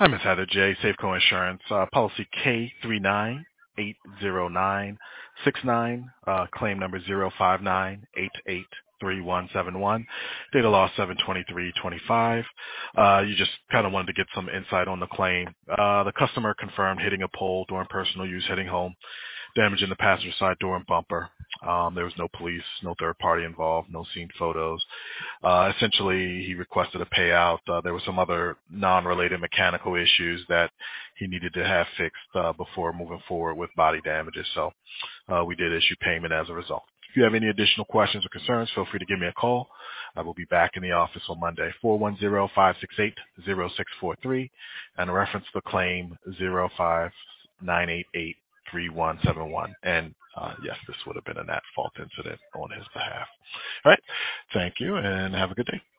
Hi, Ms. Heather J. Safeco Insurance, policy K3980969, claim number 059883171, data loss 72325. You just kind of wanted to get some insight on the claim. The customer confirmed hitting a pole during personal use heading home, damage in the passenger side door and bumper. There was no police, no third party involved, no scene photos. Essentially, he requested a payout. There were some other non-related mechanical issues that he needed to have fixed before moving forward with body damages. So we did issue payment as a result. If you have any additional questions or concerns, feel free to give me a call. I will be back in the office on Monday, 410-568-0643, and reference the claim 059883171. And yes, this would have been an at-fault incident on his behalf. All right. Thank you, and have a good day.